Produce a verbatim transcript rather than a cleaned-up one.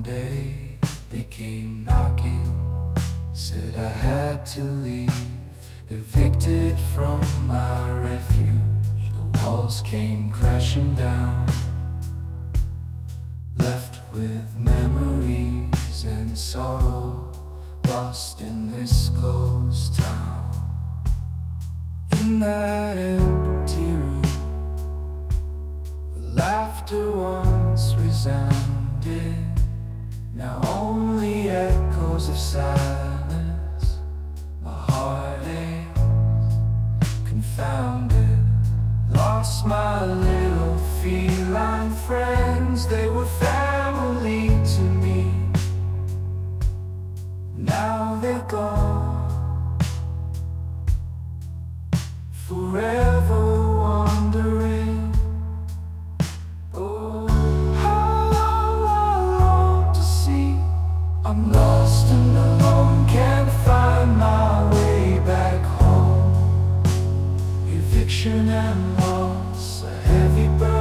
day they came knocking, said I had to leave, evicted from my refuge. The walls came crashing down, left with memories and sorrow, lost in this closed town. In that empty room, where laughter once resounded, now only echoes of silence. My heart aches, confounded, lost my little feline friends. They were family to me, now they're gone, forever wandering. Oh, how long I long to see. I'm lost and alone, can't find my way back home. Eviction and loss, a heavy burden